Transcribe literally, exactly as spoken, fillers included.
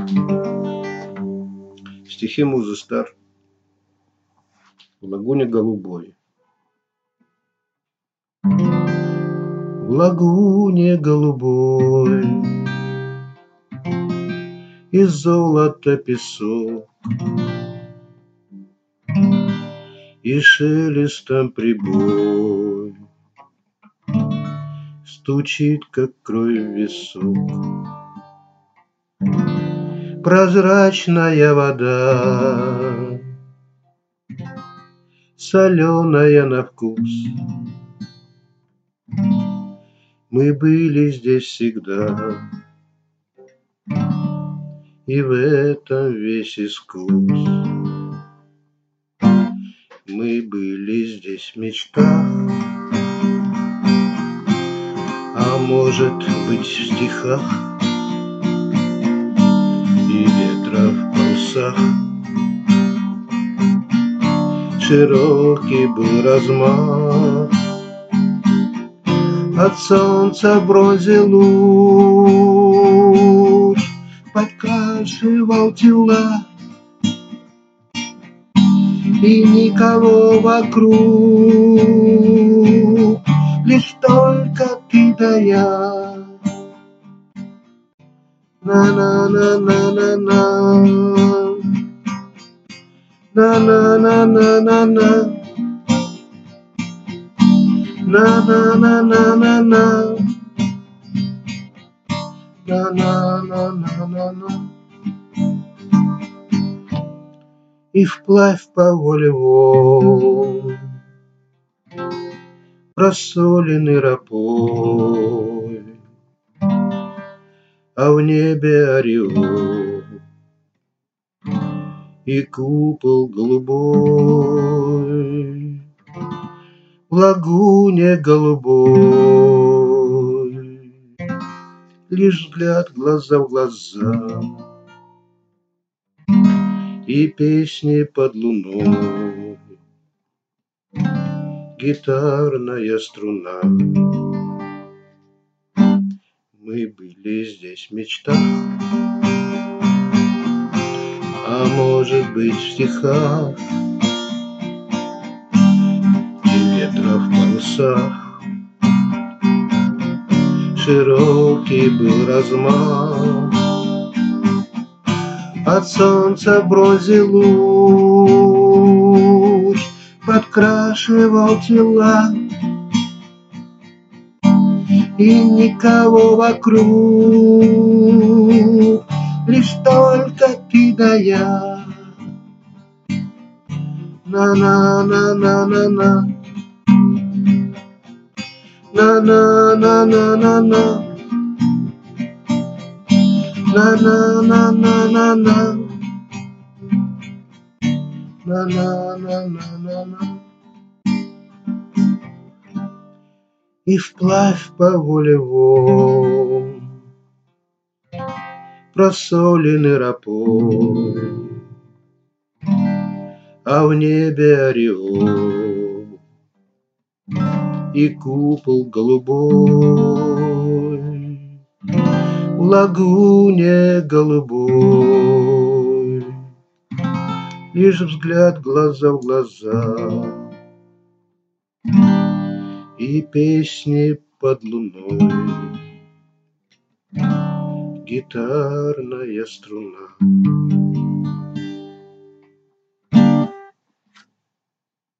Стихи Музы Стар. В лагуне голубой. В лагуне голубой из золота песок, и шелестом прибой стучит, как кровь в висок. Прозрачная вода, соленая на вкус. Мы были здесь всегда, и в этом весь искус. Мы были здесь в мечтах, а может быть в стихах, и ветра в парусах. Широкий был размах, от солнца в бронзе луч подкрашивал тела, и никого вокруг, лишь только ты да я. На-на-на-на-на-на, на-на-на-на-на-на, на-на-на-на-на-на, на-на-на-на-на-на. И вплавь по воле волн просоленный рапой, а в небе ореол и купол голубой. В лагуне голубой лишь взгляд глаза в глаза и песни под луной, гитарная струна. Мы были здесь в мечтах, а может быть в стихах, и ветра в парусах. Широкий был размах, от солнца в бронзе луч подкрашивал тела, и никого вокруг, лишь только ты да я. На-на-на-на-на-на, на-на-на-на-на-на, на-на-на-на-на-на, на-на-на-на-на-на. И вплавь по воле волн просоленный рапой, а в небе ореол и купол голубой. В лагуне голубой лишь взгляд глаза в глаза и песни под луной, гитарная струна.